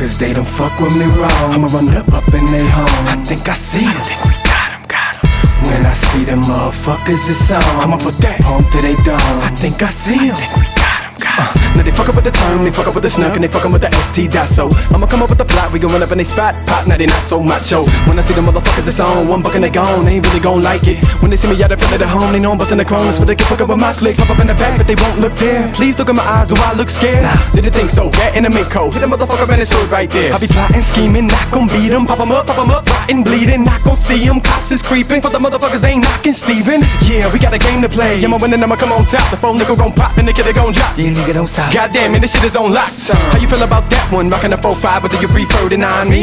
cause they don't fuck with me wrong. I'ma run up in they home. I think I see them. I think we got them. When I see them motherfuckers, it's on. I'ma put that pump to they dome. I think I see them. I think we got them. Now they fuck up with the term, they fuck up with the snuck, and they fuckin' with the ST dot. So I'ma come up with the plot, we gon' run up in they spot, pop, now they not so macho. When I see the motherfuckers, it's on, one buck and they gone, they ain't really gon' like it. When they see me out in front of the home, they know I'm bustin' the corners, but they can fuck up with my click, pop up in the back, but they won't look there. Please look at my eyes, do I look scared? Nah, did you think so? Rat in the mink coat, hit a motherfucker and it's sword right there. I be plotting, scheming, not gon' beat them, pop 'em up, rotten, bleeding, not gon' see them. Cops is creeping, for the motherfuckers they ain't knocking Steven. Yeah, we got a game to play, I'ma win and I'ma come on top. The phone nigga gon' pop and the kid gon' drop. Yeah, nigga don't stop. Goddamn, man, this shit is on lock. How you feel about that one? Rockin' a 4-5, but do you prefer to 9 me?